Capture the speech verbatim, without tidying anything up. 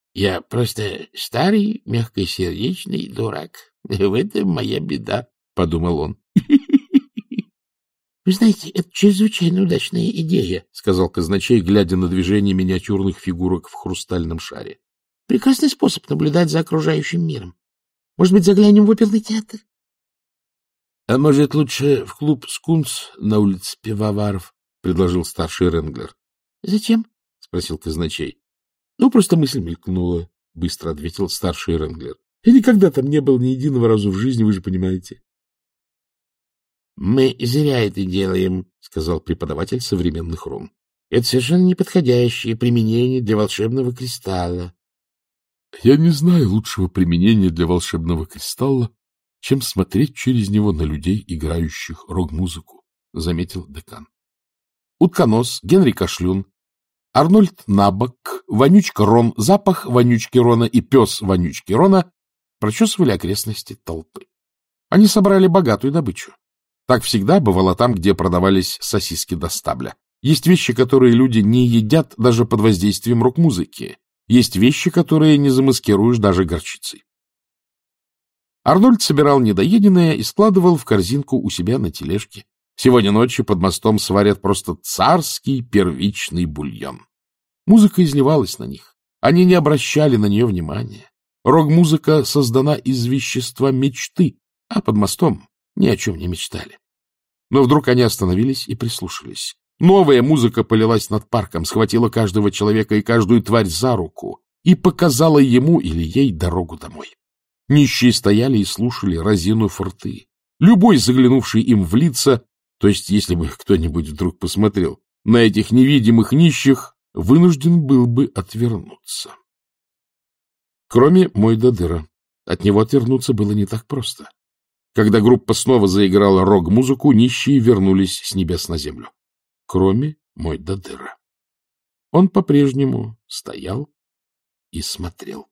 — Я просто старый, мягкосердечный дурак. В этом моя беда, — подумал он. — Вы знаете, это чрезвычайно удачная идея, — сказал казначей, глядя на движение миниатюрных фигурок в хрустальном шаре. — Прекрасный способ наблюдать за окружающим миром. Может быть, заглянем в оперный театр? — А может, лучше в клуб «Скунс» на улице Пивоваров? — предложил старший Ренглер. — Зачем? — спросил казначей. — Ну, просто мысль мелькнула, — быстро ответил старший Ренглер. — Я никогда там не был ни единого разу в жизни, вы же понимаете. — Мы зря это делаем, — сказал преподаватель современных рун. — Это совершенно неподходящее применение для волшебного кристалла. — Я не знаю лучшего применения для волшебного кристалла, чем смотреть через него на людей, играющих рок-музыку, — заметил декан. Утконос, Генри Кашлюн, Арнольд Набок, Вонючка Рон, Запах Вонючки Рона и Пес Вонючки Рона прочесывали окрестности толпы. Они собрали богатую добычу. Так всегда бывало там, где продавались сосиски до стабля. Есть вещи, которые люди не едят даже под воздействием рок-музыки. Есть вещи, которые не замаскируешь даже горчицей. Арнольд собирал недоеденное и складывал в корзинку у себя на тележке. Сегодня ночью под мостом сварят просто царский первичный бульон. Музыка изливалась на них. Они не обращали на нее внимания. Рок-музыка создана из вещества мечты, а под мостом ни о чем не мечтали. Но вдруг они остановились и прислушались. Новая музыка полилась над парком, схватила каждого человека и каждую тварь за руку и показала ему или ей дорогу домой. Нищие стояли и слушали, разинув рты. Любой, заглянувший им в лица, то есть если бы кто-нибудь вдруг посмотрел на этих невидимых нищих, вынужден был бы отвернуться. Кроме Мойдодыра. От него отвернуться было не так просто. Когда группа снова заиграла рок-музыку, нищие вернулись с небес на землю. Кроме Мойдодыра. Он по-прежнему стоял и смотрел.